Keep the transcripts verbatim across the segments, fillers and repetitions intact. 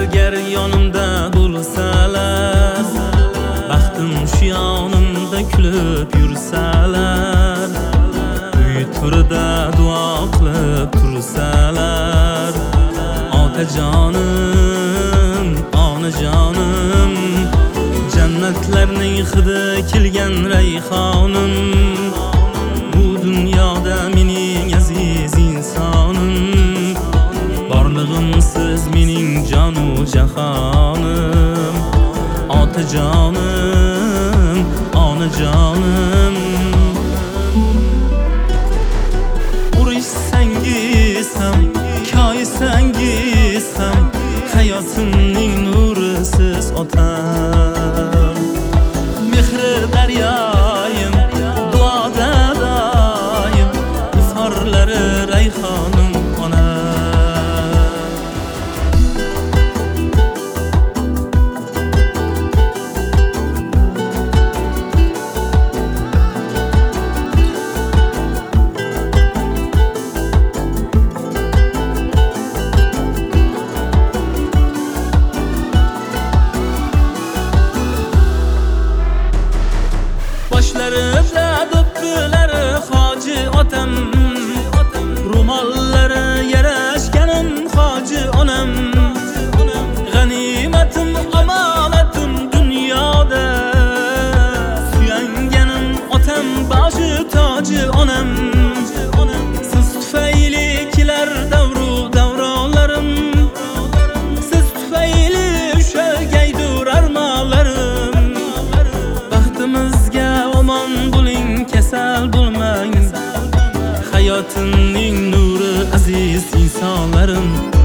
agar yonimda bo'lsalar, baxtim shu yonimda kulib yursalar, uy turida duo qilib tursalar, otajonim, onajonim, jannatlarning hidi kelgan rayhonim, bu dunyoda mening aziz insonim, borlig'imsiz mening jonu jahonim, otajonim, onajonim. Urishsangiz ham, koysangiz ham, hayotimning nurisiz otam, mehri daryoyim, duoda doim, iforlari rayhonim ona. Boshlarida do'ppilari hoji otam, ro'mollari yarashganim hoji onam, g'animatim omonatim dunyoda, suyanganim otam boshi toji onam. Siz tufayli kelar davru davronlarim, siz tufayli ushagaydur armonlarim, baxtimizga omon bo'ling, kasal bo'lmang, hayotimning nuri aziz insonlarim.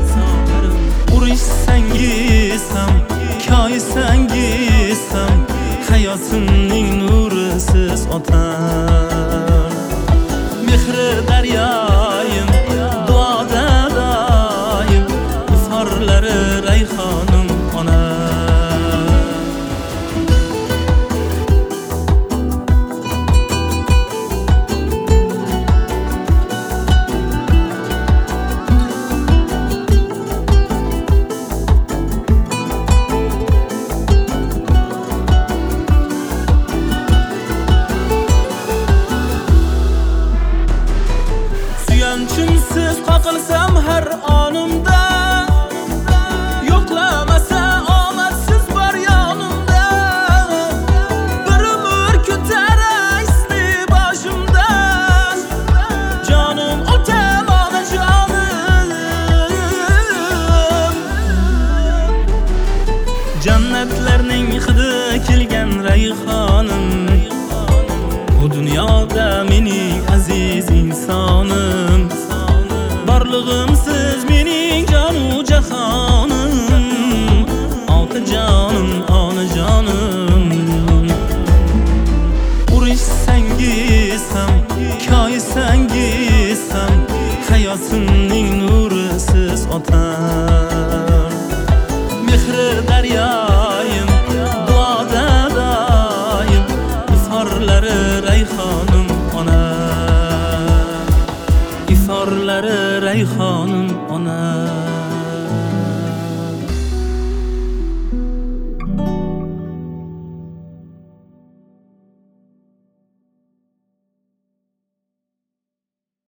Urishsangiz ham, koysangiz ham, hayotimning nurisiz otam, mehri daryoyim, duoda doim, iforlari rayhonim ona. Suyanchimsiz qoqilsam har onimda, yo'qlamasa omadsiz bor yonimda, bir umr ko'taray sizni boshimdan, jonim otam, onajonim, jannatlarning hidi kelgan rayhonim, bu dunyoda mening aziz insonim, borlig'imsiz mening jonu jahonim, otajonim, onajonim. Urishsangiz ham, koysangiz ham, hayotimning nurisiz otam, mehri daryoyim, duoda doim, iforlari rayhonim ona, iforlari rayhonim ona.